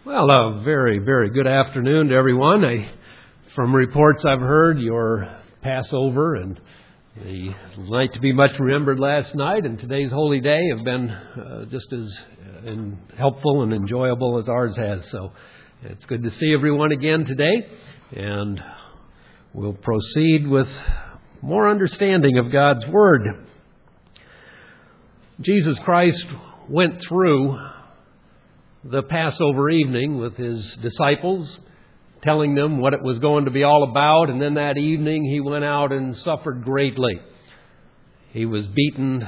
Well, a very, very good afternoon to everyone. From reports I've heard, your Passover and the night to be much remembered last night and today's holy day have been just as helpful and enjoyable as ours has. So it's good to see everyone again today, and we'll proceed with more understanding of God's Word. Jesus Christ went through the Passover evening with His disciples, telling them what it was going to be all about, and then that evening He went out and suffered greatly. He was beaten.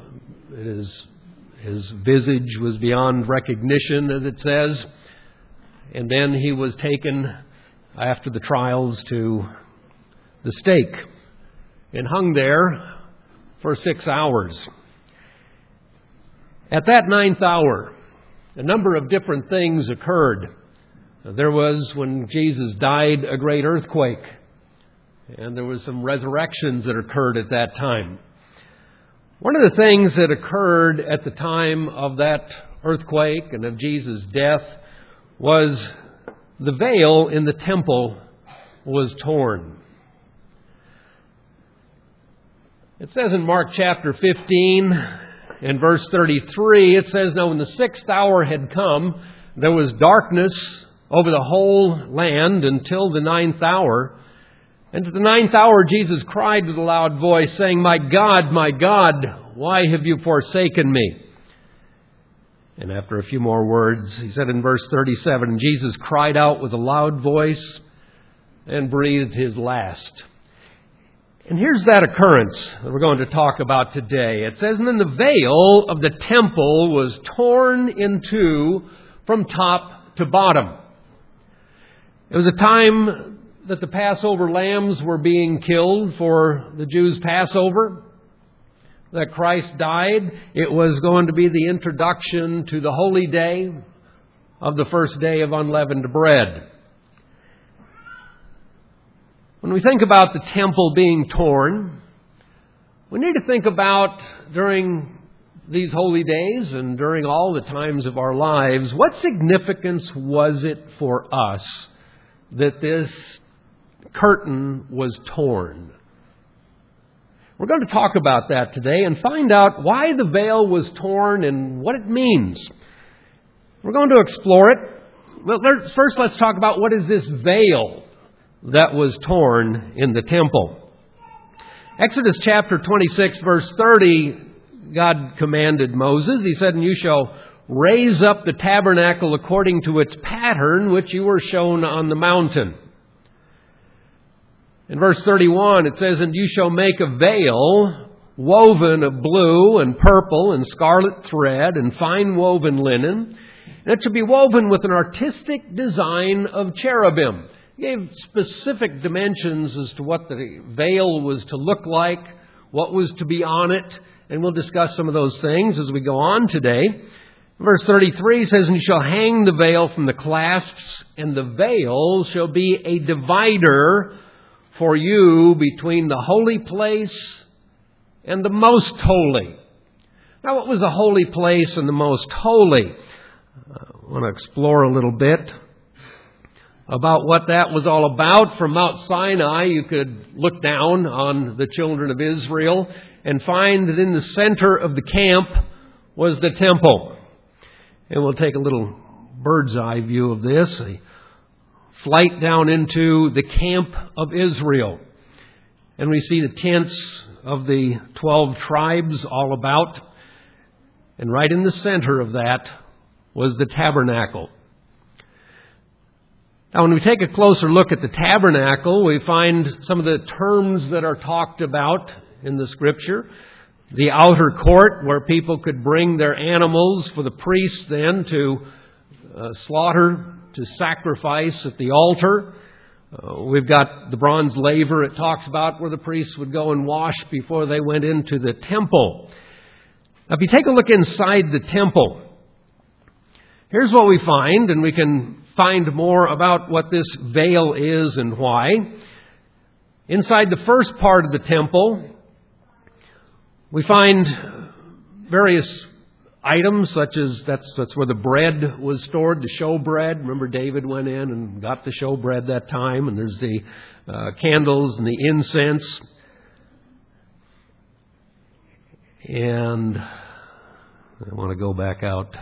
His visage was beyond recognition, as it says, and then He was taken after the trials to the stake and hung there for 6 hours. At that 9th hour, a number of different things occurred. There was, when Jesus died, a great earthquake. And there was some resurrections that occurred at that time. One of the things that occurred at the time of that earthquake and of Jesus' death was the veil in the temple was torn. It says in Mark chapter 15... in verse 33, it says, "Now when the 6th hour had come, there was darkness over the whole land until the 9th hour. And at the 9th hour Jesus cried with a loud voice, saying, my God, why have you forsaken me?" And after a few more words, he said in verse 37, "And Jesus cried out with a loud voice and breathed his last." And here's that occurrence that we're going to talk about today. It says, "And then the veil of the temple was torn in two from top to bottom." It was a time that the Passover lambs were being killed for the Jews' Passover, that Christ died. It was going to be the introduction to the holy day of the first day of unleavened bread. When we think about the temple being torn, we need to think about, during these holy days and during all the times of our lives, what significance was it for us that this curtain was torn? We're going to talk about that today and find out why the veil was torn and what it means. We're going to explore it. Well, first, let's talk about what is this veil that was torn in the temple. Exodus chapter 26, verse 30, God commanded Moses, He said, "And you shall raise up the tabernacle according to its pattern, which you were shown on the mountain." In verse 31, it says, "And you shall make a veil woven of blue and purple and scarlet thread and fine woven linen, and it shall be woven with an artistic design of cherubim." He gave specific dimensions as to what the veil was to look like, what was to be on it, and we'll discuss some of those things as we go on today. Verse 33 says, "And you shall hang the veil from the clasps, and the veil shall be a divider for you between the holy place and the most holy." Now, what was the holy place and the most holy? I want to explore a little bit about what that was all about. From Mount Sinai, you could look down on the children of Israel and find that in the center of the camp was the temple. And we'll take a little bird's eye view of this, a flight down into the camp of Israel. And we see the tents of the 12 tribes all about. And right in the center of that was the tabernacle. Now, when we take a closer look at the tabernacle, we find some of the terms that are talked about in the Scripture. The outer court, where people could bring their animals for the priests then to slaughter, to sacrifice at the altar. We've got the bronze laver it talks about, where the priests would go and wash before they went into the temple. Now, if you take a look inside the temple, here's what we find, and we can find more about what this veil is and why. Inside the first part of the temple, we find various items such as that's where the bread was stored, the showbread. Remember, David went in and got the showbread that time. And there's the candles and the incense. And I want to go back out.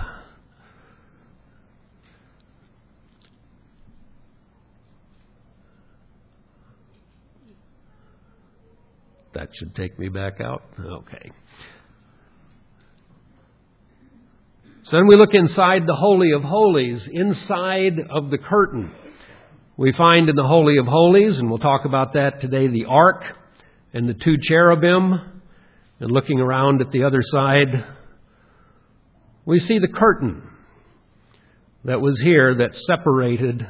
That should take me back out. Okay. So then we look inside the Holy of Holies, inside of the curtain. We find in the Holy of Holies, and we'll talk about that today, the ark and the two cherubim. And looking around at the other side, we see the curtain that was here that separated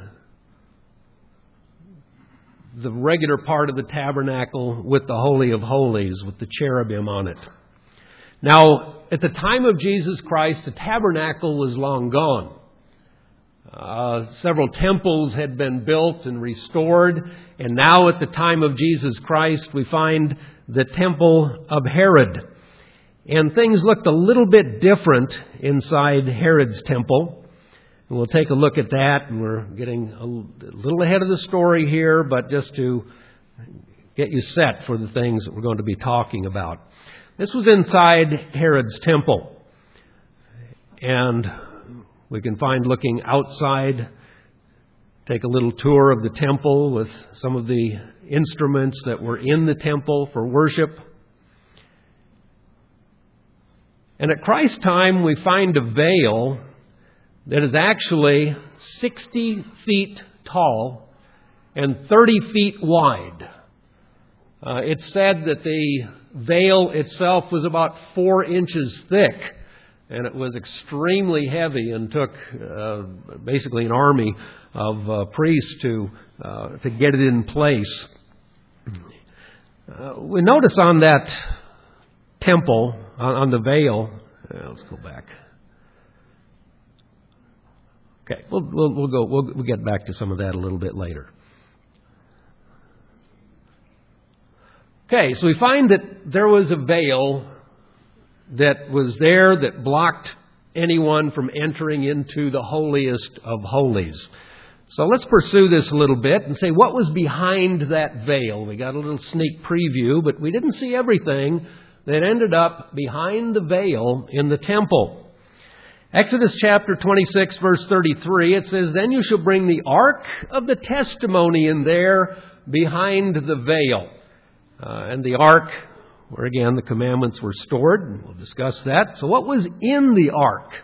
the regular part of the tabernacle with the Holy of Holies, with the cherubim on it. Now, at the time of Jesus Christ, the tabernacle was long gone. Several temples had been built and restored, and now at the time of Jesus Christ, we find the temple of Herod. And things looked a little bit different inside Herod's temple. And we'll take a look at that, and we're getting a little ahead of the story here, but just to get you set for the things that we're going to be talking about. This was inside Herod's temple. And we can find looking outside, take a little tour of the temple with some of the instruments that were in the temple for worship. And at Christ's time, we find a veil that is actually 60 feet tall and 30 feet wide. It's said that the veil itself was about 4 inches thick, and it was extremely heavy and took basically an army of priests to get it in place. We notice on that temple, on the veil, let's go back. Okay, we'll get back to some of that a little bit later. Okay, so we find that there was a veil that was there that blocked anyone from entering into the holiest of holies. So let's pursue this a little bit and say what was behind that veil. We got a little sneak preview, but we didn't see everything that ended up behind the veil in the temple. Exodus chapter 26, verse 33, it says, "Then you shall bring the ark of the testimony in there behind the veil." And the ark, where again the commandments were stored, and we'll discuss that. So what was in the ark?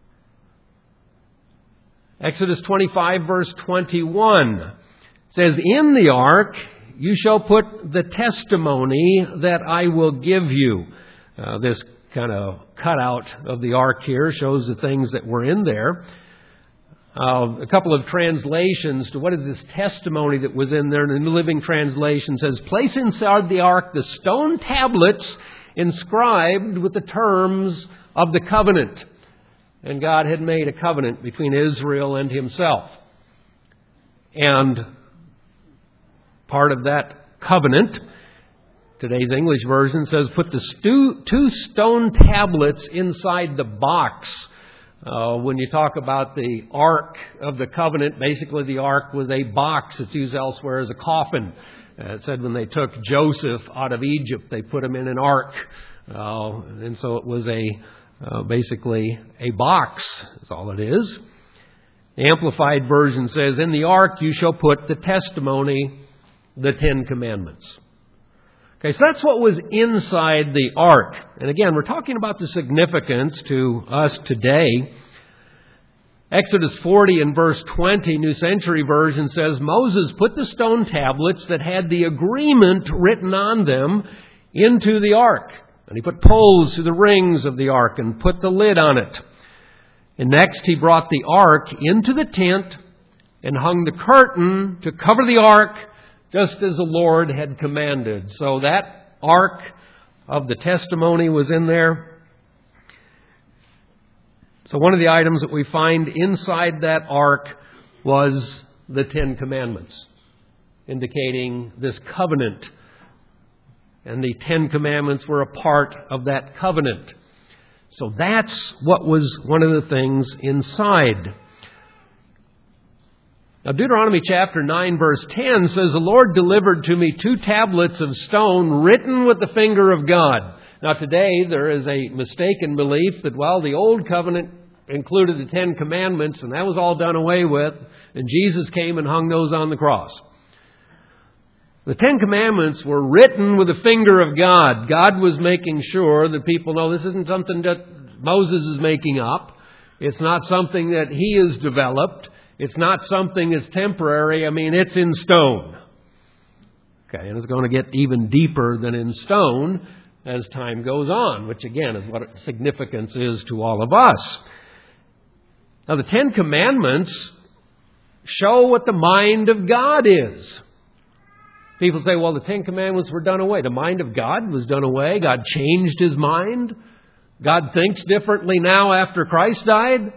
Exodus 25, verse 21 says, "In the ark you shall put the testimony that I will give you." This kind of cutout of the ark here shows the things that were in there. A couple of translations to what is this testimony that was in there. The New Living Translation says, "Place inside the ark the stone tablets inscribed with the terms of the covenant." And God had made a covenant between Israel and Himself. And part of that covenant, today's English version says, put the 2 stone tablets inside the box. When you talk about the Ark of the Covenant, basically the Ark was a box. It's used elsewhere as a coffin. It said when they took Joseph out of Egypt, they put him in an ark. And so it was basically a box. That's all it is. The Amplified Version says, "In the ark you shall put the testimony, the 10 Commandments." Okay, so that's what was inside the ark. And again, we're talking about the significance to us today. Exodus 40 and verse 20, New Century Version says, "Moses put the stone tablets that had the agreement written on them into the ark. And he put poles to the rings of the ark and put the lid on it. And next he brought the ark into the tent and hung the curtain to cover the ark, just as the Lord had commanded." So that ark of the testimony was in there. So one of the items that we find inside that ark was the 10 Commandments, indicating this covenant. And the 10 Commandments were a part of that covenant. So that's what was one of the things inside. Now, Deuteronomy chapter 9, verse 10 says, "The Lord delivered to me 2 tablets of stone written with the finger of God." Now, today there is a mistaken belief that, well, the Old Covenant included the 10 Commandments, and that was all done away with, and Jesus came and hung those on the cross. The 10 Commandments were written with the finger of God. God was making sure that people know this isn't something that Moses is making up. It's not something that he has developed. It's not something that's temporary. I mean, it's in stone. Okay, and it's going to get even deeper than in stone as time goes on, which again is what significance is to all of us. Now, the 10 Commandments show what the mind of God is. People say, well, the 10 Commandments were done away. The mind of God was done away. God changed His mind. God thinks differently now after Christ died.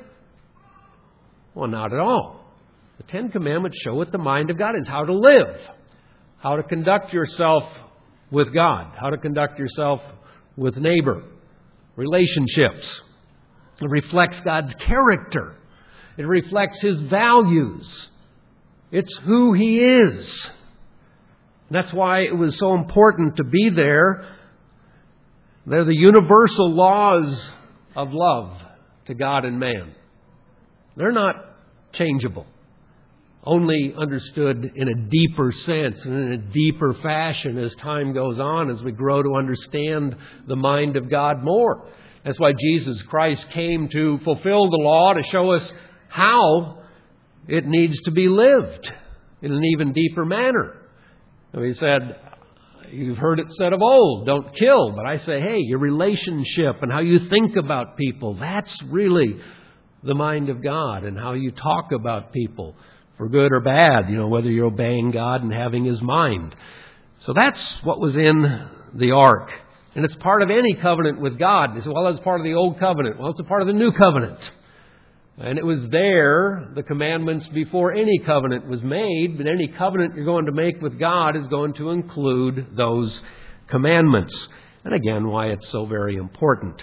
Well, not at all. The 10 Commandments show what the mind of God is, how to live, how to conduct yourself with God, how to conduct yourself with neighbor, relationships. It reflects God's character. It reflects His values. It's who He is. That's why it was so important to be there. They're the universal laws of love to God and man. They're not changeable, only understood in a deeper sense and in a deeper fashion as time goes on, as we grow to understand the mind of God more. That's why Jesus Christ came to fulfill the law, to show us how it needs to be lived in an even deeper manner. So He said, you've heard it said of old, don't kill. But I say, hey, your relationship and how you think about people, that's really the mind of God, and how you talk about people, for good or bad, whether you're obeying God and having His mind. So that's what was in the ark. And it's part of any covenant with God. You say, well, it's part of the old covenant. Well, it's a part of the new covenant. And it was there, the commandments, before any covenant was made. But any covenant you're going to make with God is going to include those commandments. And again, why it's so very important.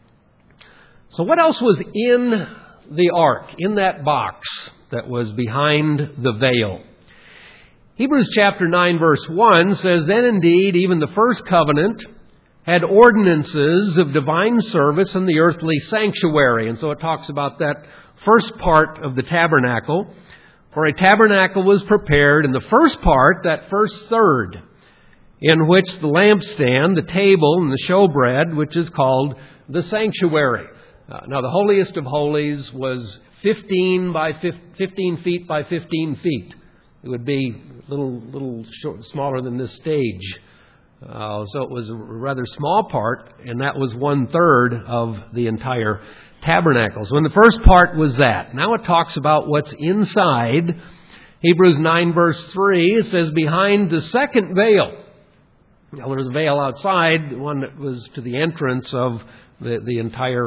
So what else was in the ark, in that box that was behind the veil? Hebrews chapter 9 verse 1 says, "Then indeed even the first covenant had ordinances of divine service in the earthly sanctuary." And so it talks about that first part of the tabernacle. "For a tabernacle was prepared in the first part, that first third, in which the lampstand, the table, and the showbread, which is called the sanctuary." Now, the holiest of holies was 15 feet by 15 feet. It would be a little smaller than this stage. So it was a rather small part, and that was 1/3 of the entire tabernacle. So in the first part was that. Now it talks about what's inside. Hebrews 9 verse 3, it says, "Behind the second veil." Now there was a veil outside, one that was to the entrance of the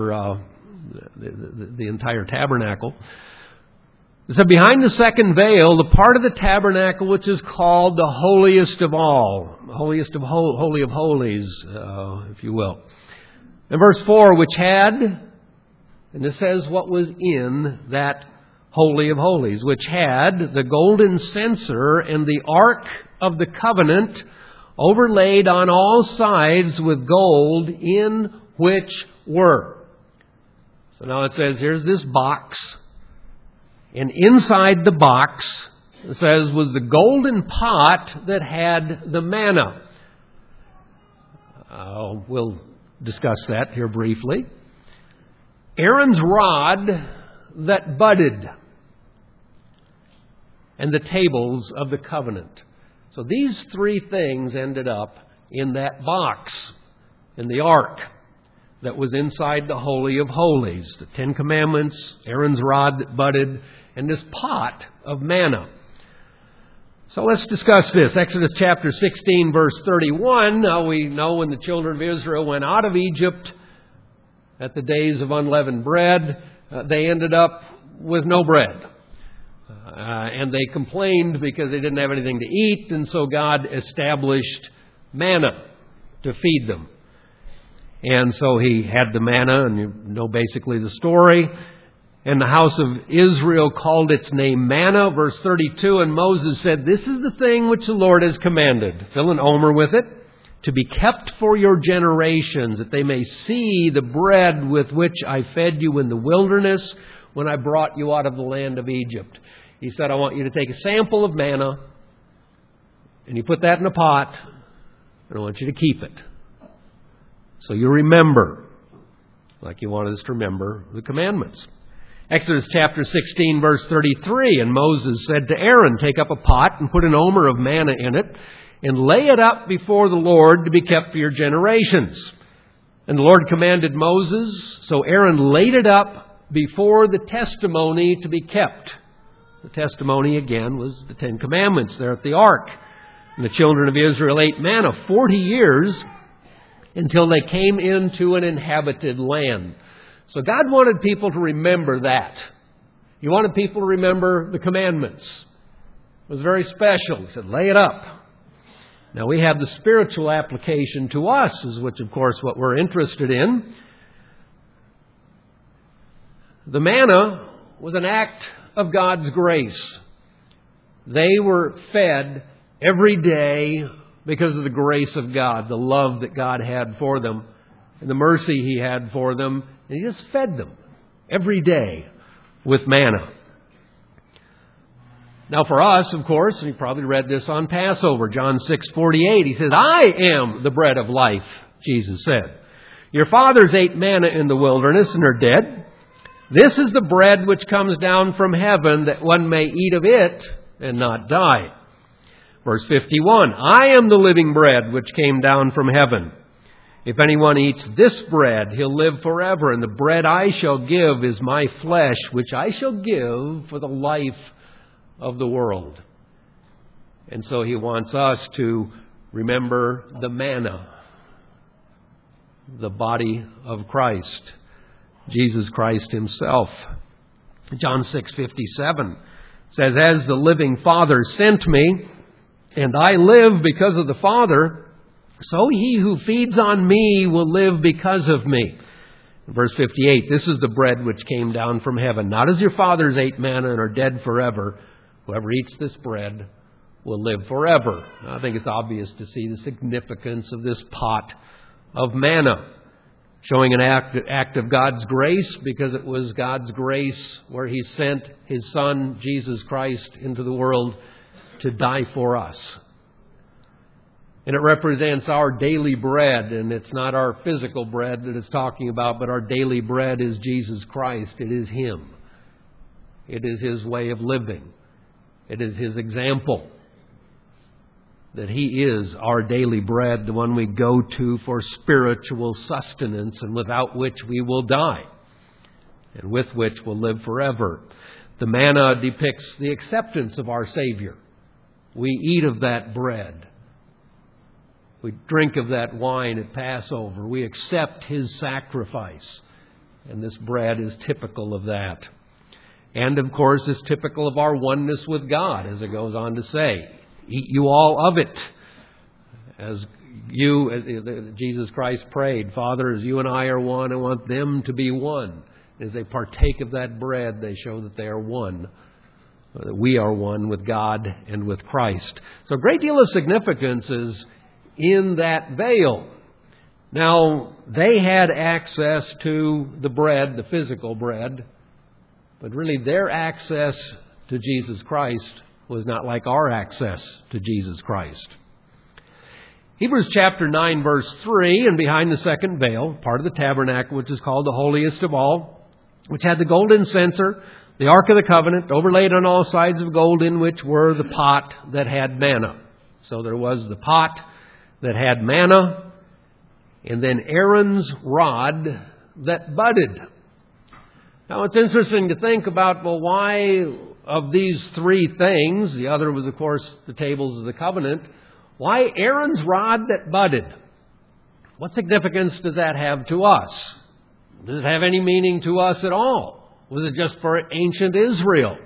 entire tabernacle. So behind the second veil, the part of the tabernacle which is called the holiest of all, holy of holies, if you will. In verse 4, which had, and it says what was in that holy of holies, which had the golden censer and the ark of the covenant overlaid on all sides with gold, in which were. So now it says, here's this box. And inside the box, it says, was the golden pot that had the manna. We'll discuss that here briefly. Aaron's rod that budded. And the tables of the covenant. So these 3 things ended up in that box, in the ark that was inside the Holy of Holies. The 10 Commandments, Aaron's rod that budded, and this pot of manna. So let's discuss this. Exodus chapter 16, verse 31. Now we know when the children of Israel went out of Egypt at the days of unleavened bread, they ended up with no bread. And they complained because they didn't have anything to eat, and so God established manna to feed them. And so he had the manna, and you know basically the story. And the house of Israel called its name manna, verse 32, and Moses said, "This is the thing which the Lord has commanded. Fill an omer with it, to be kept for your generations, that they may see the bread with which I fed you in the wilderness when I brought you out of the land of Egypt." He said, I want you to take a sample of manna, and you put that in a pot, and I want you to keep it. So you remember, like you wanted us to remember the commandments. Exodus chapter 16, verse 33, and Moses said to Aaron, "Take up a pot and put an omer of manna in it, and lay it up before the Lord to be kept for your generations." And the Lord commanded Moses, so Aaron laid it up before the testimony to be kept. The testimony, again, was the 10 Commandments there at the ark. And the children of Israel ate manna 40 years until they came into an inhabited land. So God wanted people to remember that. He wanted people to remember the commandments. It was very special. He said, lay it up. Now we have the spiritual application to us, which of course what we're interested in. The manna was an act of God's grace. They were fed every day because of the grace of God, the love that God had for them, and the mercy He had for them. And He just fed them every day with manna. Now for us, of course, and you probably read this on Passover, John 6:48, He says, "I am the bread of life," Jesus said. "Your fathers ate manna in the wilderness and are dead. This is the bread which comes down from heaven, that one may eat of it and not die." Verse 51, "I am the living bread which came down from heaven. If anyone eats this bread, he'll live forever. And the bread I shall give is my flesh, which I shall give for the life of the world." And so He wants us to remember the manna, the body of Christ, Jesus Christ Himself. John 6:57 says, "As the living Father sent me, and I live because of the Father, so he who feeds on me will live because of me." Verse 58, "This is the bread which came down from heaven. Not as your fathers ate manna and are dead forever. Whoever eats this bread will live forever." Now, I think it's obvious to see the significance of this pot of manna, showing an act of God's grace, because it was God's grace where He sent His Son, Jesus Christ, into the world to die for us. And it represents our daily bread, and it's not our physical bread that it's talking about, but our daily bread is Jesus Christ. It is Him. It is His way of living. It is His example. That He is our daily bread, the one we go to for spiritual sustenance, and without which we will die, and with which we'll live forever. The manna depicts the acceptance of our Savior. We eat of that bread. We drink of that wine at Passover. We accept His sacrifice. And this bread is typical of that. And of course, it's typical of our oneness with God, as it goes on to say. "Eat you all of it." As Jesus Christ prayed, "Father, as you and I are one, I want them to be one." As they partake of that bread, they show that they are one. That we are one with God and with Christ. So a great deal of significance is in that veil. Now, they had access to the bread, the physical bread, but really their access to Jesus Christ was not like our access to Jesus Christ. Hebrews chapter 9, verse 3, "And behind the second veil, part of the tabernacle, which is called the holiest of all, which had the golden censer, the Ark of the Covenant, overlaid on all sides of gold, in which were the pot that had manna." So there was the pot that had manna, and then Aaron's rod that budded. Now it's interesting to think about, well, why of these three things, the other was, of course, the tables of the covenant, why Aaron's rod that budded? What significance does that have to us? Does it have any meaning to us at all? Was it just for ancient Israel?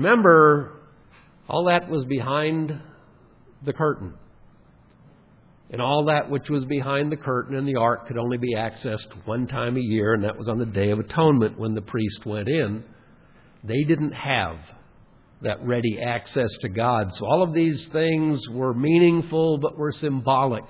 Remember, all that was behind the curtain. And all that which was behind the curtain in the ark could only be accessed one time a year, and that was on the Day of Atonement when the priest went in. They didn't have that ready access to God. So all of these things were meaningful but were symbolic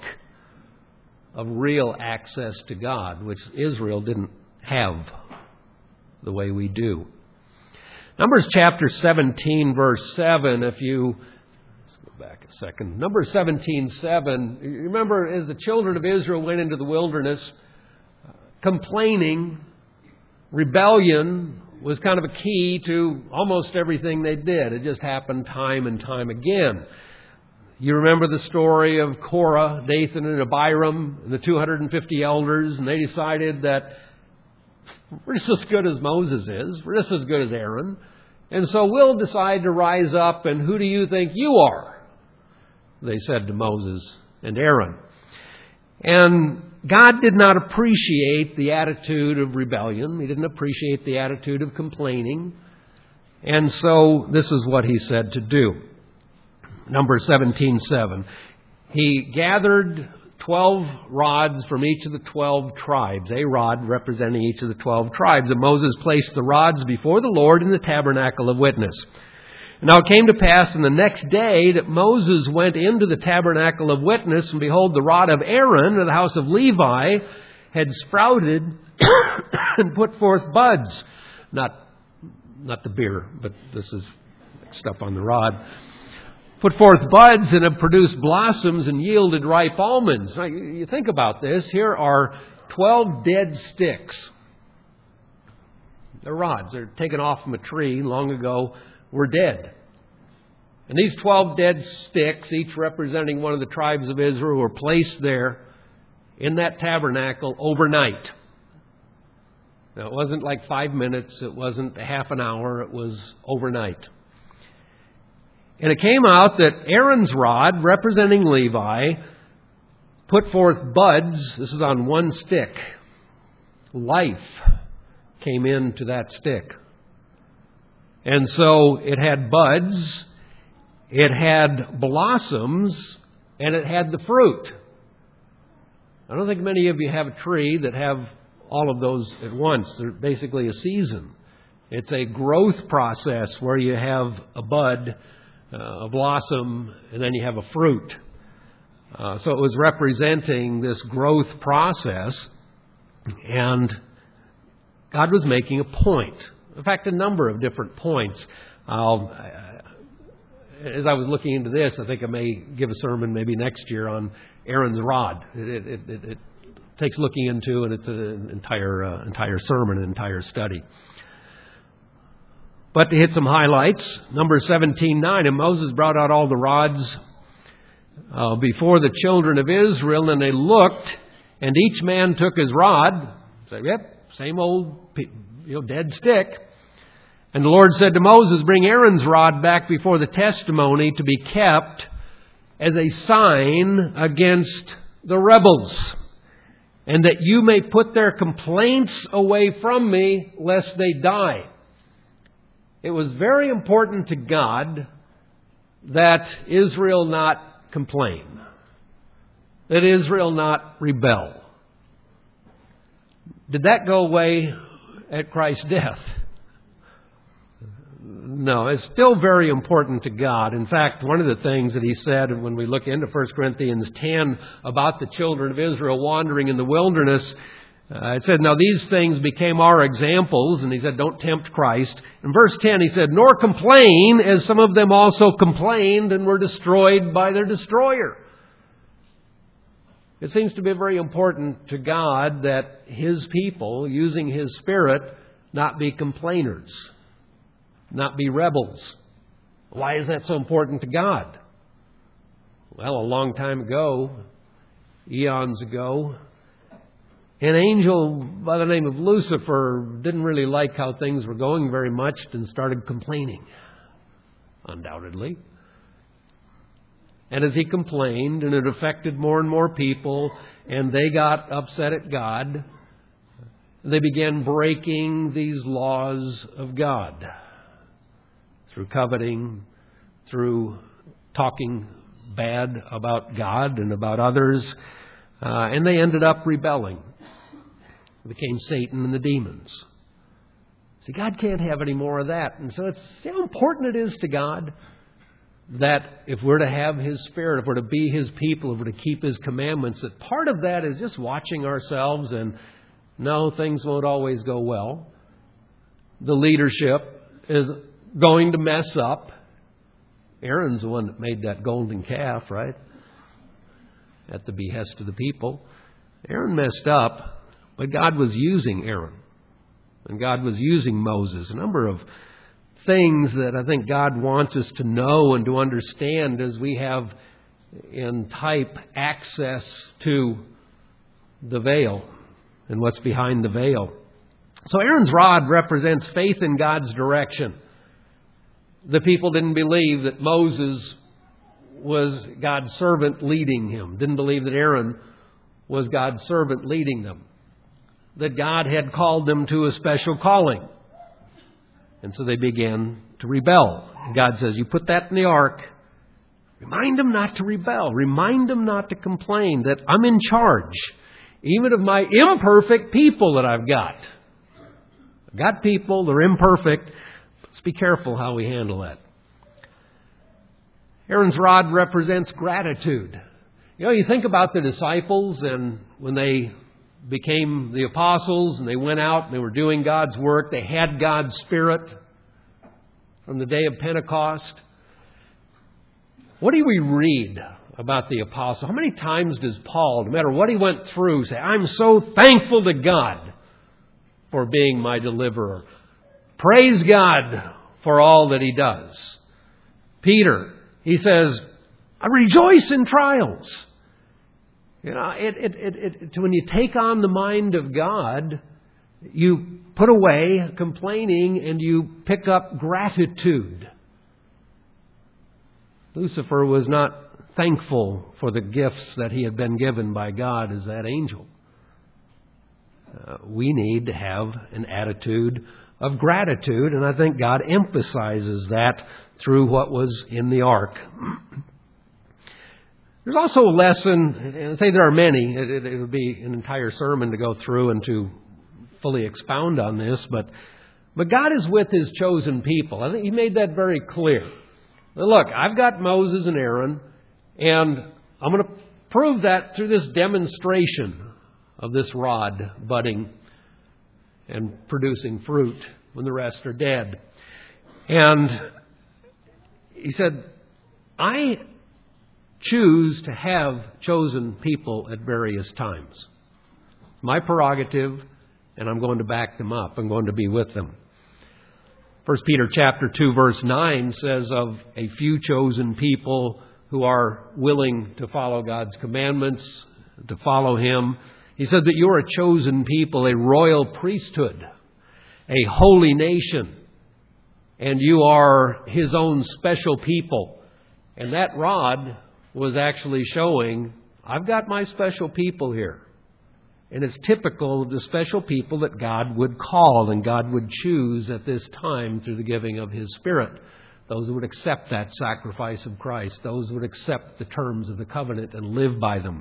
of real access to God, which Israel didn't have the way we do. Numbers chapter 17, verse 7, let's go back a second. Numbers 17:7. You remember as the children of Israel went into the wilderness, complaining, rebellion was kind of a key to almost everything they did. It just happened time and time again. You remember the story of Korah, Dathan, and Abiram, and the 250 elders, and they decided that we're just as good as Moses is. We're just as good as Aaron. And so we'll decide to rise up, and who do you think you are? They said to Moses and Aaron. And God did not appreciate the attitude of rebellion. He didn't appreciate the attitude of complaining. And so this is what he said to do. Numbers 17:7. He gathered 12 rods from each of the 12 tribes, a rod representing each of the 12 tribes. And Moses placed the rods before the Lord in the tabernacle of witness. And now it came to pass on the next day that Moses went into the tabernacle of witness, and behold, the rod of Aaron of the house of Levi had sprouted and put forth buds. Not the beer, but this is stuff on the rod. Put forth buds and have produced blossoms and yielded ripe almonds. Now, you think about this. Here are 12 dead sticks. They're rods. They're taken off from a tree long ago, were dead. And these 12 dead sticks, each representing one of the tribes of Israel, were placed there in that tabernacle overnight. Now, it wasn't like 5 minutes. It wasn't a half an hour. It was overnight. And it came out that Aaron's rod, representing Levi, put forth buds. This is on one stick. Life came into that stick. And so it had buds, it had blossoms, and it had the fruit. I don't think many of you have a tree that have all of those at once. They're basically a season. It's a growth process where you have a bud, a blossom, and then you have a fruit. So it was representing this growth process, and God was making a point. In fact, a number of different points. As I was looking into this, I think I may give a sermon maybe next year on Aaron's rod. It takes looking into, and it's an entire sermon, an entire study. But to hit some highlights, Numbers 17:9, and Moses brought out all the rods before the children of Israel, and they looked, and each man took his rod. Said, yep, same old dead stick. And the Lord said to Moses, bring Aaron's rod back before the testimony to be kept as a sign against the rebels, and that you may put their complaints away from me, lest they die. It was very important to God that Israel not complain, that Israel not rebel. Did that go away at Christ's death? No, it's still very important to God. In fact, one of the things that he said when we look into 1 Corinthians 10 about the children of Israel wandering in the wilderness, it said, now these things became our examples, and he said, don't tempt Christ. In verse 10, he said, nor complain, as some of them also complained and were destroyed by their destroyer. It seems to be very important to God that His people, using His Spirit, not be complainers, not be rebels. Why is that so important to God? Well, a long time ago, eons ago, an angel by the name of Lucifer didn't really like how things were going very much and started complaining, undoubtedly. And as he complained, and it affected more and more people, and they got upset at God, they began breaking these laws of God through coveting, through talking bad about God and about others, and they ended up rebelling. It became Satan and the demons. See, God can't have any more of that. And so see how important it is to God that if we're to have His Spirit, if we're to be His people, if we're to keep His commandments, that part of that is just watching ourselves and no, things won't always go well. The leadership is going to mess up. Aaron's the one that made that golden calf, right? At the behest of the people. Aaron messed up, but God was using Aaron. And God was using Moses. A number of things that I think God wants us to know and to understand as we have in type access to the veil and what's behind the veil. So Aaron's rod represents faith in God's direction. The people didn't believe that Moses was God's servant leading him. Didn't believe that Aaron was God's servant leading them. That God had called them to a special calling. And so they began to rebel. And God says, you put that in the ark. Remind them not to rebel. Remind them not to complain. That I'm in charge. Even of my imperfect people that I've got. I've got people, they're imperfect. Let's be careful how we handle that. Aaron's rod represents gratitude. You know, you think about the disciples and when they became the apostles and they went out and they were doing God's work. They had God's Spirit from the day of Pentecost. What do we read about the apostles? How many times does Paul, no matter what he went through, say, I'm so thankful to God for being my deliverer. Praise God for all that He does. Peter, he says, I rejoice in trials. You know, when you take on the mind of God, you put away complaining and you pick up gratitude. Lucifer was not thankful for the gifts that he had been given by God as that angel. We need to have an attitude of gratitude, and I think God emphasizes that through what was in the ark. There's also a lesson, and I say there are many. It would be an entire sermon to go through and to fully expound on this, but God is with His chosen people. I think He made that very clear. Look, I've got Moses and Aaron, and I'm going to prove that through this demonstration of this rod budding and producing fruit when the rest are dead. And He said, I choose to have chosen people at various times. It's my prerogative, and I'm going to back them up. I'm going to be with them. 1 Peter chapter 2, verse 9 says of a few chosen people who are willing to follow God's commandments, to follow Him. He said that you're a chosen people, a royal priesthood, a holy nation, and you are His own special people. And that rod was actually showing, I've got my special people here. And it's typical of the special people that God would call and God would choose at this time through the giving of His Spirit. Those who would accept that sacrifice of Christ. Those who would accept the terms of the covenant and live by them.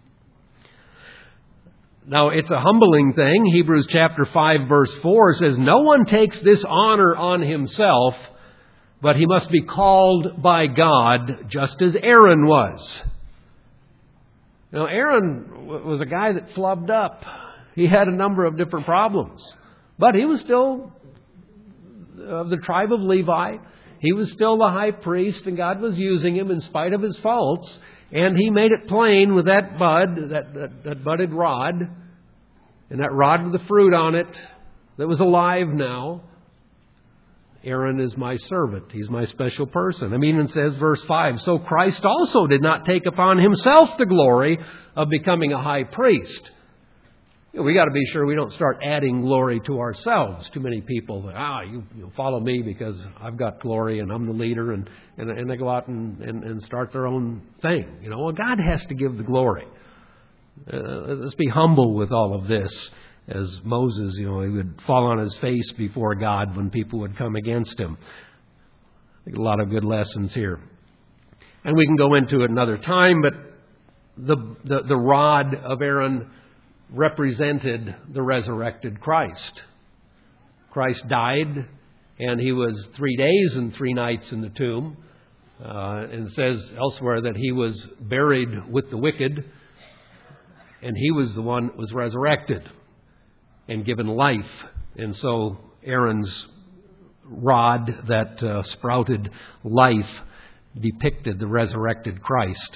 Now, it's a humbling thing. Hebrews chapter 5, verse 4 says, no one takes this honor on himself, but he must be called by God, just as Aaron was. Now, Aaron was a guy that flubbed up. He had a number of different problems. But he was still of the tribe of Levi. He was still the high priest, and God was using him in spite of his faults. And He made it plain with that bud, that budded rod, and that rod with the fruit on it that was alive now. Aaron is my servant. He's my special person. I mean, it says, verse 5, so Christ also did not take upon Himself the glory of becoming a high priest. We got to be sure we don't start adding glory to ourselves. Too many people, you follow me because I've got glory and I'm the leader, and they go out and start their own thing. Well, God has to give the glory. Let's be humble with all of this. As Moses, he would fall on his face before God when people would come against him. I think a lot of good lessons here. And we can go into it another time, but the rod of Aaron represented the resurrected Christ. Christ died, and he was 3 days and 3 nights in the tomb. And it says elsewhere that he was buried with the wicked, and he was the one that was resurrected and given life. And so Aaron's rod that sprouted life depicted the resurrected Christ.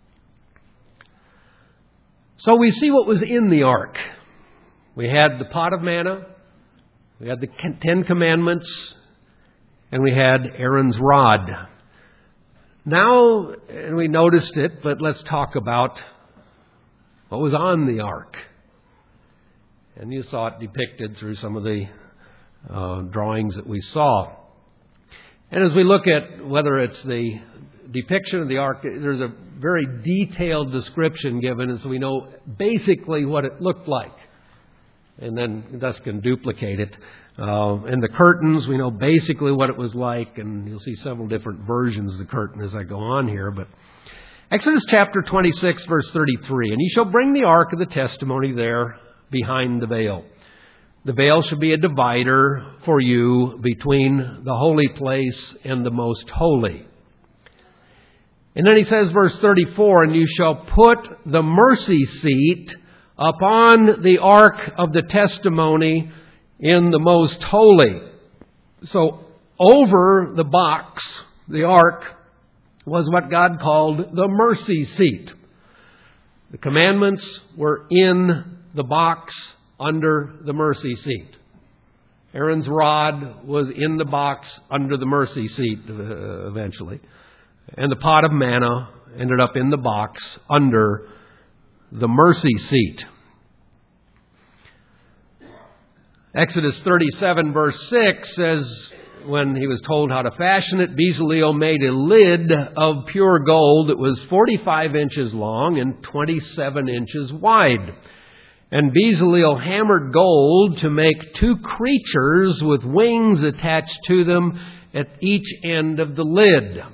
So we see what was in the ark. We had the pot of manna, we had the 10 Commandments, and we had Aaron's rod. Now, and we noticed it, but let's talk about what was on the ark. And you saw it depicted through some of the drawings that we saw. And as we look at whether it's the depiction of the ark, there's a very detailed description given, and so we know basically what it looked like. And then thus can duplicate it. And the curtains, we know basically what it was like, and you'll see several different versions of the curtain as I go on here. But Exodus chapter 26, verse 33, "And ye shall bring the ark of the testimony there behind the veil. The veil shall be a divider for you between the holy place and the most holy." And then he says, verse 34, "And you shall put the mercy seat upon the ark of the testimony in the most holy." So over the box, the ark, was what God called the mercy seat. The commandments were in the box under the mercy seat. Aaron's rod was in the box under the mercy seat eventually. And the pot of manna ended up in the box under the mercy seat. Exodus 37 verse 6 says, when he was told how to fashion it, Bezaleel made a lid of pure gold that was 45 inches long and 27 inches wide. And Bezaleel hammered gold to make 2 creatures with wings attached to them at each end of the lid.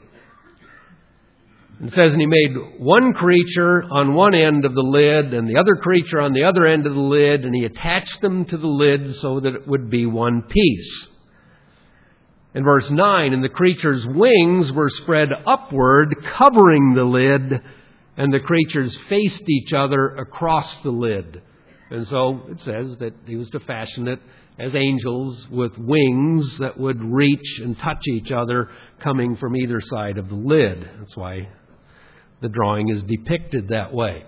It says, and he made 1 creature on one end of the lid and the other creature on the other end of the lid, and he attached them to the lid so that it would be one piece. In verse 9, and the creature's wings were spread upward, covering the lid, and the creatures faced each other across the lid. And so it says that he was to fashion it as angels with wings that would reach and touch each other coming from either side of the lid. That's why the drawing is depicted that way.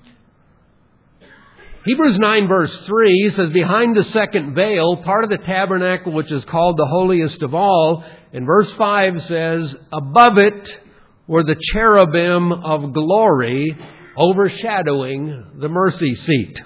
Hebrews 9 verse 3 says, behind the second veil, part of the tabernacle which is called the holiest of all, and verse 5 says, above it were the cherubim of glory overshadowing the mercy seat.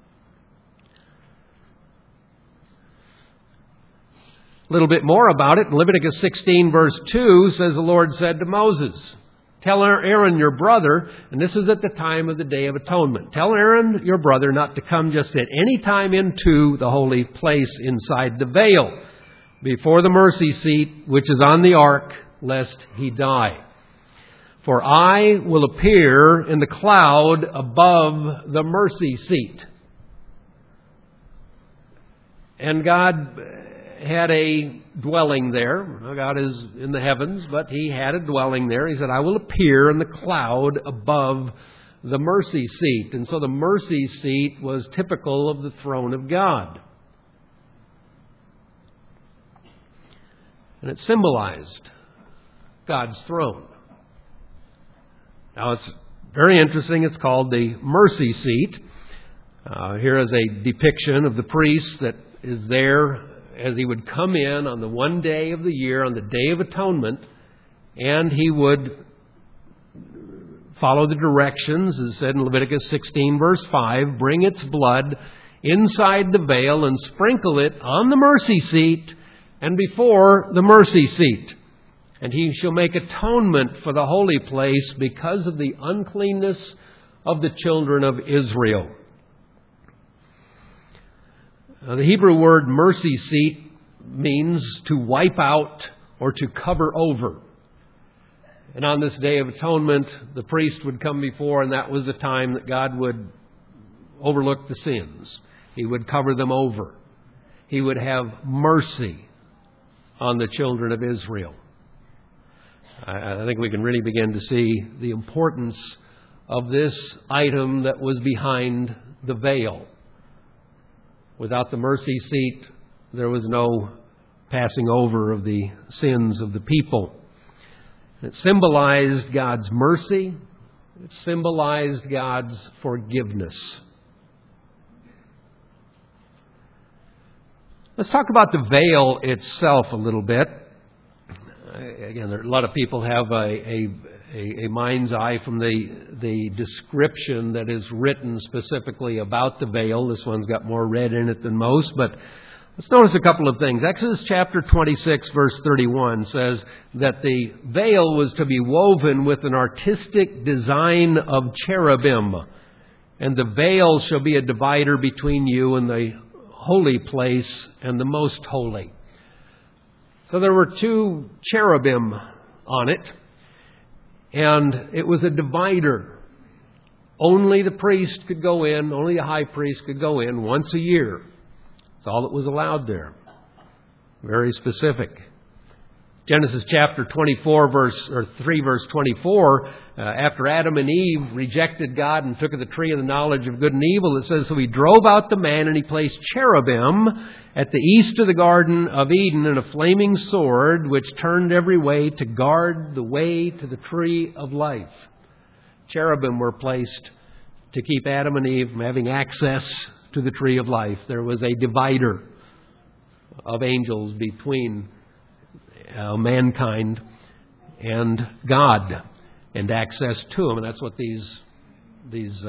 A little bit more about it. In Leviticus 16 verse 2 says, the Lord said to Moses, tell Aaron your brother, and this is at the time of the Day of Atonement, tell Aaron your brother not to come just at any time into the holy place inside the veil, before the mercy seat which is on the ark, lest he die. For I will appear in the cloud above the mercy seat. And God had a dwelling there. God is in the heavens, but he had a dwelling there. He said, I will appear in the cloud above the mercy seat. And so the mercy seat was typical of the throne of God. And it symbolized God's throne. Now it's very interesting. It's called the mercy seat. Here is a depiction of the priest that is there as he would come in on the one day of the year, on the Day of Atonement, and he would follow the directions, as said in Leviticus 16, verse 5, bring its blood inside the veil and sprinkle it on the mercy seat and before the mercy seat. And he shall make atonement for the holy place because of the uncleanness of the children of Israel. The Hebrew word mercy seat means to wipe out or to cover over. And on this Day of Atonement, the priest would come before, and that was the time that God would overlook the sins. He would cover them over. He would have mercy on the children of Israel. I think we can really begin to see the importance of this item that was behind the veil. Without the mercy seat, there was no passing over of the sins of the people. It symbolized God's mercy. It symbolized God's forgiveness. Let's talk about the veil itself a little bit. Again, a lot of people have a mind's eye from the description that is written specifically about the veil. This one's got more red in it than most, but let's notice a couple of things. Exodus chapter 26, verse 31 says that the veil was to be woven with an artistic design of cherubim, and the veil shall be a divider between you and the holy place and the most holy. So there were two cherubim on it, and it was a divider. Only the priest could go in, only the high priest could go in once a year. That's all that was allowed there. Very specific. Genesis chapter 3 verse 24, after Adam and Eve rejected God and took of the tree of the knowledge of good and evil, it says, so he drove out the man, and he placed cherubim at the east of the Garden of Eden, and a flaming sword which turned every way to guard the way to the tree of life. Cherubim were placed to keep Adam and Eve from having access to the tree of life. There was a divider of angels between mankind and God, and access to Him, and that's what these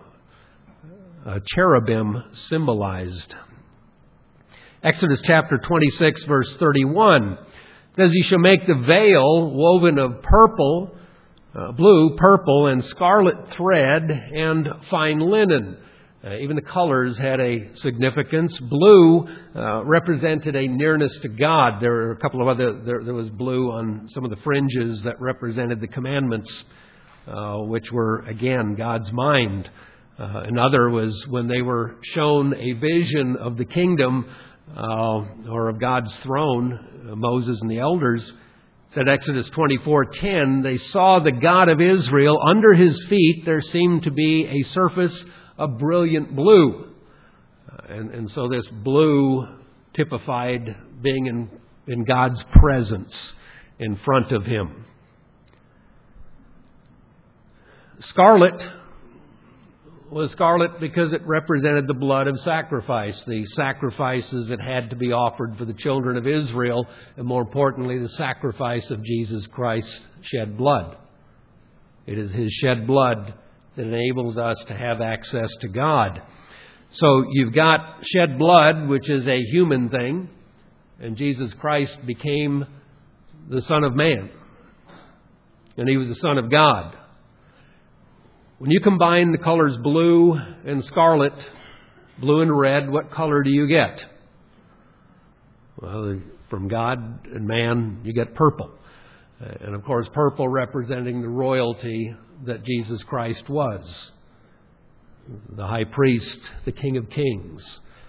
cherubim symbolized. Exodus chapter 26, verse 31 says, "You shall make the veil woven of blue, purple, and scarlet thread, and fine linen." Even the colors had a significance. Blue represented a nearness to God. There were a couple of other. There was blue on some of the fringes that represented the commandments, which were again God's mind. Another was when they were shown a vision of the kingdom or of God's throne. Moses and the elders said, Exodus 24:10, they saw the God of Israel under His feet. There seemed to be a surface a brilliant blue. And so this blue typified being in God's presence in front of Him. Scarlet was scarlet because it represented the blood of sacrifice, the sacrifices that had to be offered for the children of Israel, and more importantly, the sacrifice of Jesus Christ's shed blood. It is His shed blood that enables us to have access to God. So you've got shed blood, which is a human thing, and Jesus Christ became the Son of Man, and He was the Son of God. When you combine the colors blue and scarlet, blue and red, what color do you get? Well, from God and man, you get purple. And of course, purple representing the royalty that Jesus Christ was. The high priest, the King of Kings.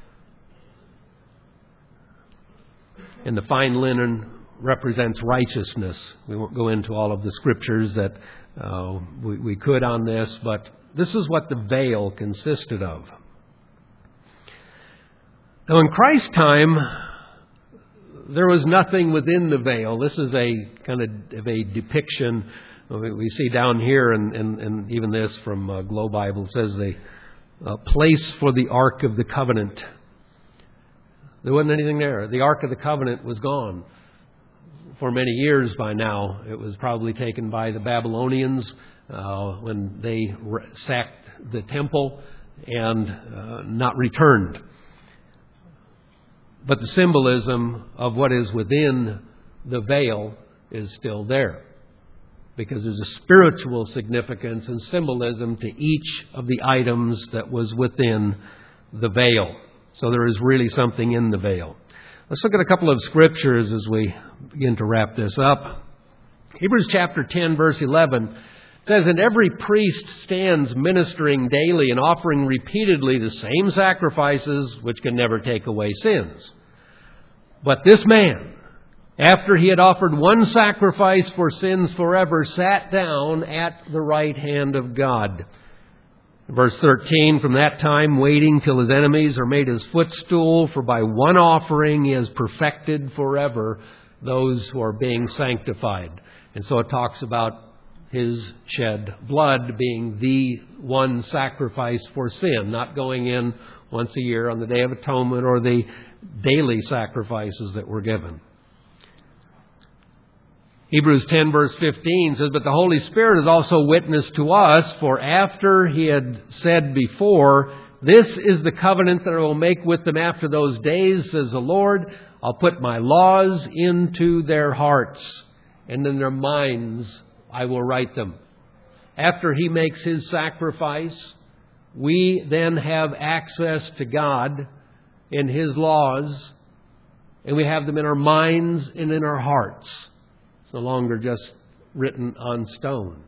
And the fine linen represents righteousness. We won't go into all of the scriptures that we could on this, but this is what the veil consisted of. Now in Christ's time, there was nothing within the veil. This is a kind of a depiction. We see down here, and even this from Glow Bible, it says the place for the Ark of the Covenant. There wasn't anything there. The Ark of the Covenant was gone for many years by now. It was probably taken by the Babylonians when they sacked the temple and not returned. But the symbolism of what is within the veil is still there, because there's a spiritual significance and symbolism to each of the items that was within the veil. So there is really something in the veil. Let's look at a couple of scriptures as we begin to wrap this up. Hebrews chapter 10, verse 11 says, "And every priest stands ministering daily and offering repeatedly the same sacrifices which can never take away sins. But this man, after he had offered one sacrifice for sins forever, sat down at the right hand of God." Verse 13, "From that time waiting till his enemies are made his footstool, for by one offering he has perfected forever those who are being sanctified." And so it talks about his shed blood being the one sacrifice for sin, not going in once a year on the Day of Atonement or the daily sacrifices that were given. Hebrews 10 verse 15 says, "But the Holy Spirit is also witness to us, for after he had said before, 'This is the covenant that I will make with them after those days, says the Lord. I'll put my laws into their hearts, and in their minds I will write them.'" After he makes his sacrifice, we then have access to God in his laws, and we have them in our minds and in our hearts. It's no longer just written on stone.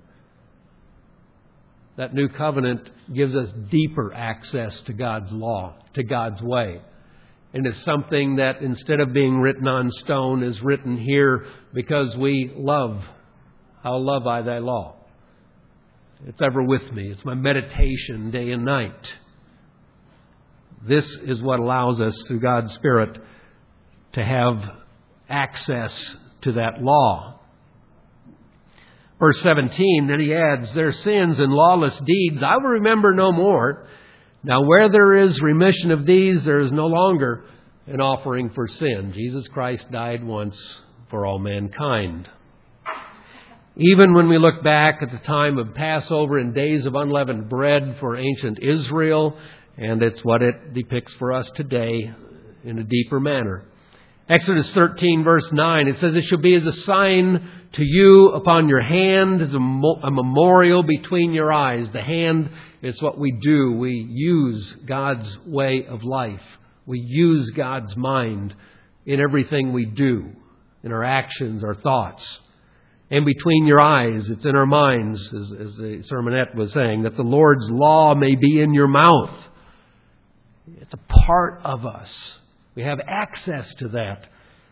That new covenant gives us deeper access to God's law, to God's way. And it's something that instead of being written on stone is written here because we love. How love I thy law. It's ever with me. It's my meditation day and night. This is what allows us through God's Spirit to have access to that law. Verse 17, then he adds, "Their sins and lawless deeds I will remember no more. Now where there is remission of these, there is no longer an offering for sin." Jesus Christ died once for all mankind. Even when we look back at the time of Passover and days of unleavened bread for ancient Israel, and it's what it depicts for us today in a deeper manner. Exodus 13 verse 9, it says, "It shall be as a sign to you upon your hand, as a memorial between your eyes." The hand is what we do. We use God's way of life. We use God's mind in everything we do, in our actions, our thoughts. And between your eyes, it's in our minds, as the sermonette was saying, that the Lord's law may be in your mouth. It's a part of us. We have access to that,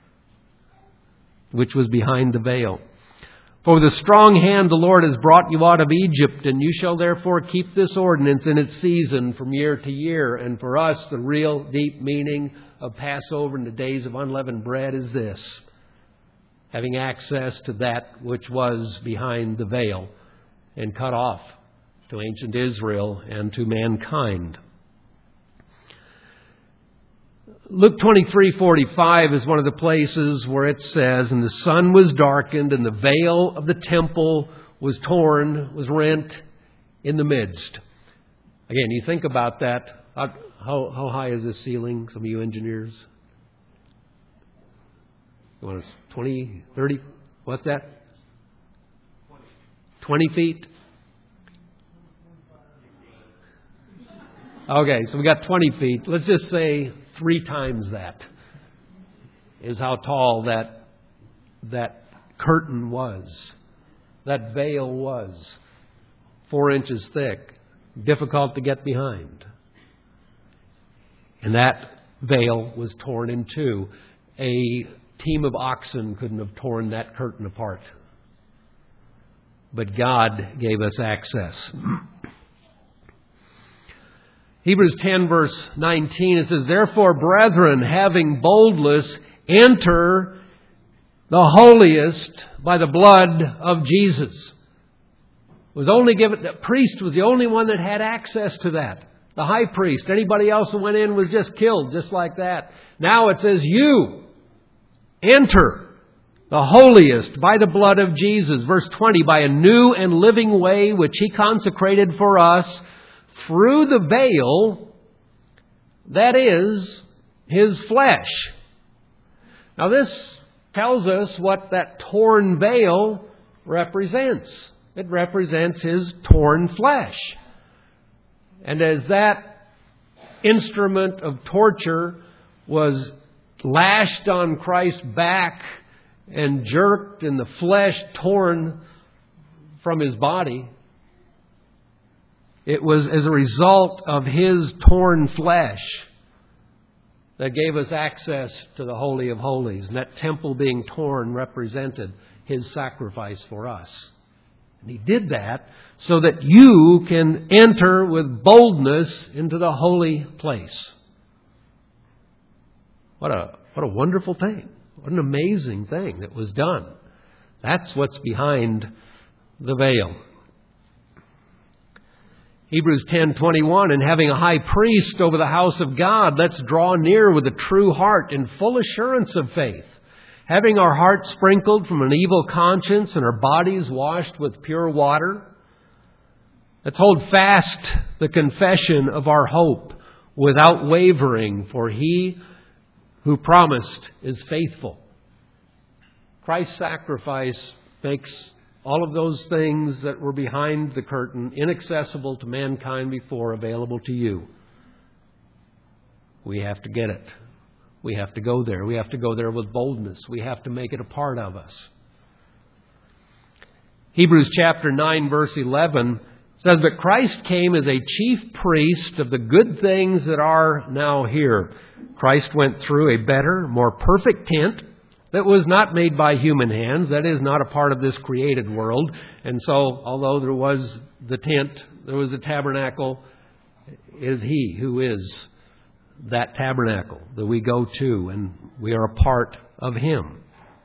which was behind the veil. "For with a strong hand the Lord has brought you out of Egypt, and you shall therefore keep this ordinance in its season from year to year." And for us, the real deep meaning of Passover and the days of unleavened bread is this: having access to that which was behind the veil and cut off to ancient Israel and to mankind. Luke 23:45 is one of the places where it says, "And the sun was darkened, and the veil of the temple was torn, was rent in the midst." Again, you think about that. How high is this ceiling? Some of you engineers? You want us 20, 30? What's that? 20 feet? Okay, so we got 20 feet. Let's just say 3 times that is how tall that curtain was. That veil was 4 inches thick, difficult to get behind. And that veil was torn in two. A team of oxen couldn't have torn that curtain apart. But God gave us access. Hebrews 10 verse 19, it says, "Therefore, brethren, having boldness, enter the holiest by the blood of Jesus." It was only given, the priest was the only one that had access to that. The high priest. Anybody else who went in was just killed, just like that. Now it says, you enter the holiest by the blood of Jesus. Verse 20, "By a new and living way which He consecrated for us through the veil, that is, His flesh." Now this tells us what that torn veil represents. It represents His torn flesh. And as that instrument of torture was lashed on Christ's back and jerked and the flesh torn from His body. It was as a result of His torn flesh that gave us access to the Holy of Holies. And that temple being torn represented His sacrifice for us. And He did that so that you can enter with boldness into the holy place. What a wonderful thing. What an amazing thing that was done. That's what's behind the veil. Hebrews 10:21, and having a high priest over the house of God, let's draw near with a true heart in full assurance of faith, having our hearts sprinkled from an evil conscience and our bodies washed with pure water. Let's hold fast the confession of our hope without wavering, for He who promised is faithful. Christ's sacrifice makes all of those things that were behind the curtain, inaccessible to mankind before, available to you. We have to get it. We have to go there. We have to go there with boldness. We have to make it a part of us. Hebrews chapter 9, verse 11 says, but Christ came as a chief priest of the good things that are now here. Christ went through a better, more perfect tent that was not made by human hands. That is not a part of this created world. And so, although there was the tent, there was the tabernacle, it is He who is that tabernacle that we go to, and we are a part of Him.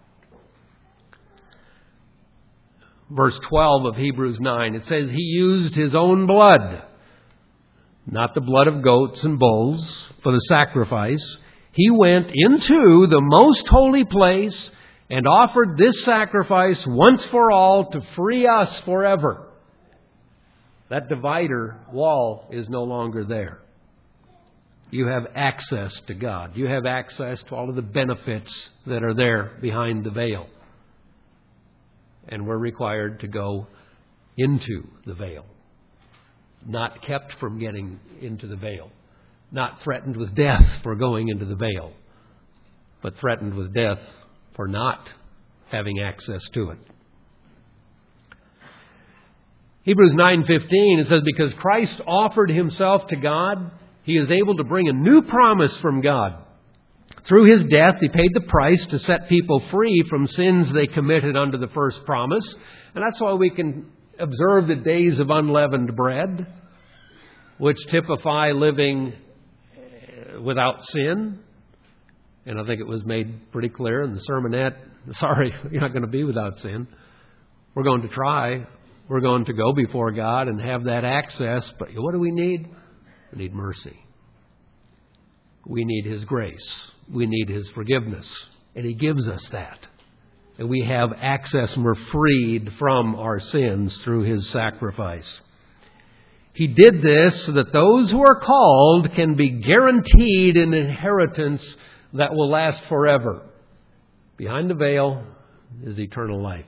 Verse 12 of Hebrews 9, it says, He used His own blood, not the blood of goats and bulls, for the sacrifice. He went into the most holy place and offered this sacrifice once for all to free us forever. That divider wall is no longer there. You have access to God. You have access to all of the benefits that are there behind the veil. And we're required to go into the veil. Not kept from getting into the veil. Not threatened with death for going into the veil, but threatened with death for not having access to it. Hebrews 9:15, it says, because Christ offered Himself to God, He is able to bring a new promise from God. Through His death, He paid the price to set people free from sins they committed under the first promise. And that's why we can observe the days of unleavened bread, which typify living without sin. And I think it was made pretty clear in the sermonette. Sorry, you're not going to be without sin. We're going to try. We're going to go before God and have that access. But what do we need? We need mercy. We need His grace. We need His forgiveness. And He gives us that. And we have access and we're freed from our sins through His sacrifice. He did this so that those who are called can be guaranteed an inheritance that will last forever. Behind the veil is eternal life.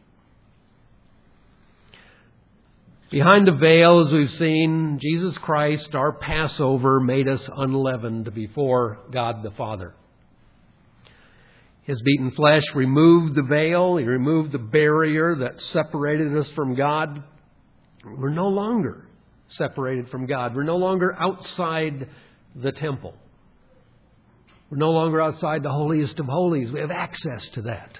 Behind the veil, as we've seen, Jesus Christ, our Passover, made us unleavened before God the Father. His beaten flesh removed the veil. He removed the barrier that separated us from God. We're no longer separated from God. We're no longer outside the temple. We're no longer outside the holiest of holies. We have access to that.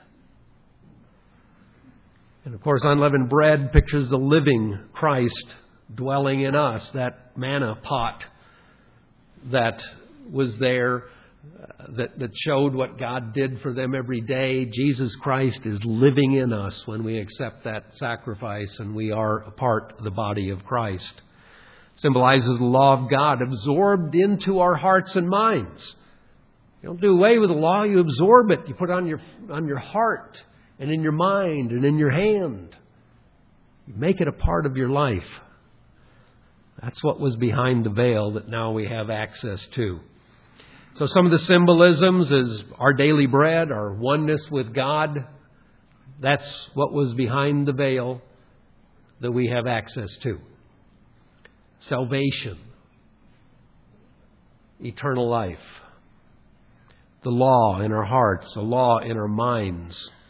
And of course, unleavened bread pictures the living Christ dwelling in us, that manna pot that was there, that showed what God did for them every day. Jesus Christ is living in us when we accept that sacrifice and we are a part of the body of Christ. Symbolizes the law of God absorbed into our hearts and minds. You don't do away with the law, you absorb it. You put it on your heart and in your mind and in your hand. You make it a part of your life. That's what was behind the veil that now we have access to. So some of the symbolisms is our daily bread, our oneness with God. That's what was behind the veil that we have access to. Salvation, eternal life, the law in our hearts, the law in our minds,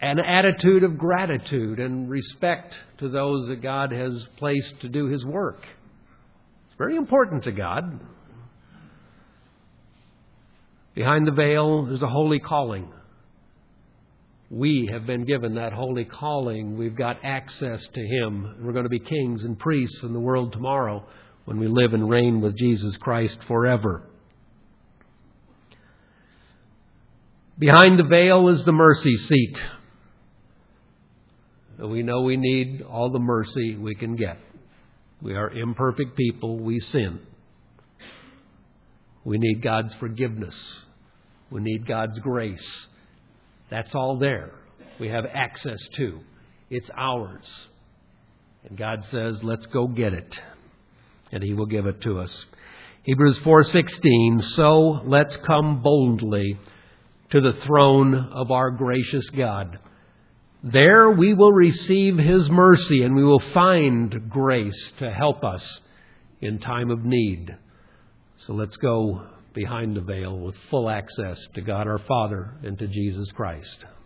an attitude of gratitude and respect to those that God has placed to do His work. It's very important to God. Behind the veil, there's a holy calling. We have been given that holy calling. We've got access to Him. We're going to be kings and priests in the world tomorrow when we live and reign with Jesus Christ forever. Behind the veil is the mercy seat. We know we need all the mercy we can get. We are imperfect people. We sin. We need God's forgiveness. We need God's grace. That's all there. We have access to. It's ours. And God says, let's go get it. And He will give it to us. Hebrews 4:16, so let's come boldly to the throne of our gracious God. There we will receive His mercy and we will find grace to help us in time of need. So let's go behind the veil with full access to God our Father and to Jesus Christ.